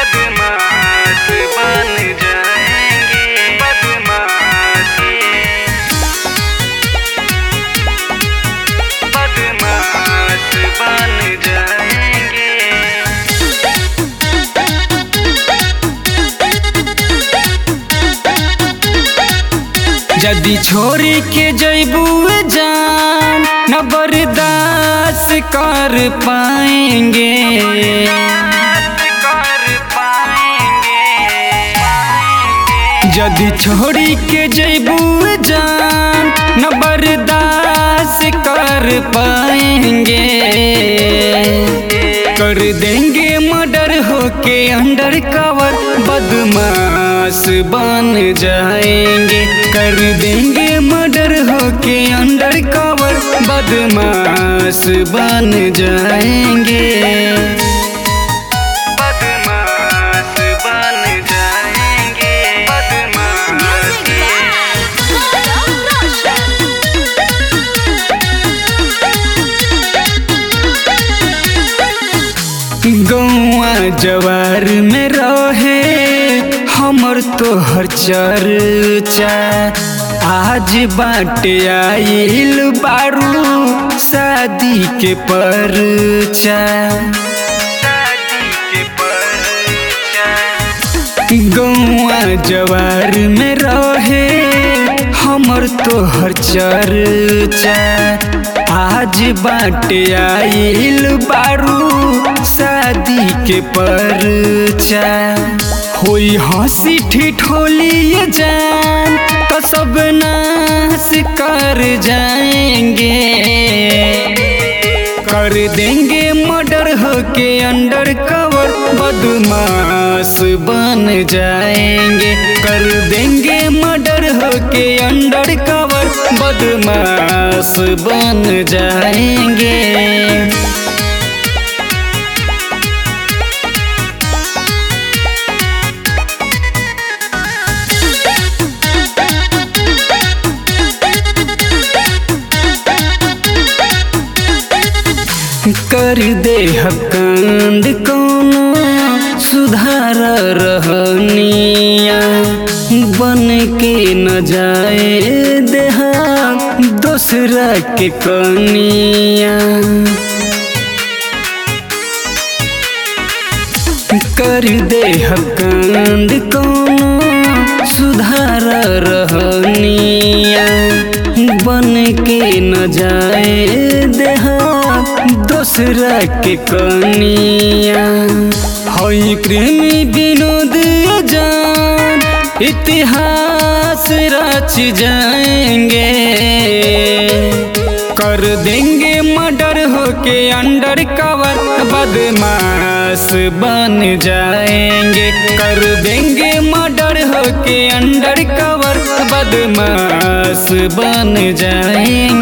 बदमाश बन जाएंगे, बदमाश बन जाएंगे। जदी छोरी के जैबू जान न बर्दाश्त कर पाएंगे, जदी छोरी के जैबू जान न बर्दाश्त कर पाएंगे। कर देंगे मर्डर होके अंडर कवर, बदमाश बन जाएंगे। कर देंगे मर्डर होके अंडर कवर, बदमाश बन जाएंगे, बदमाश बन जाएंगे, बदमाश। गौआ जवार में रहे हमर तोहर चर्चा, आज बाटे आइल बारू शादी के परचा, शादी के परचा। गौआ जवार में रहे हमर तोहर चर्चा, आज बाटे आइल बारू शादी के परचा। होई हंसी ठिठोली जान तो सब नाश कर जाएंगे। कर देंगे मर्डर होके अंडर कवर, बदमाश बन जाएंगे। कर देंगे मर्डर होके अंडर कवर, बदमाश बन जाएंगे। कर दे हकांड कोनो सुधार रहनिया, बन के न जाए देहा दूसरा के कनिया। कर दे हकांड कोनो सुधार रहनिया, बन के न जाए देहा दूसरा के कनिया। हई प्रेमी विनोद जान इतिहास रच जाएंगे। कर देंगे मर्डर होके अंडर कवर, बदमाश बन जाएंगे। कर देंगे मर्डर होके अंडर कवर, बदमाश बन जाएंगे।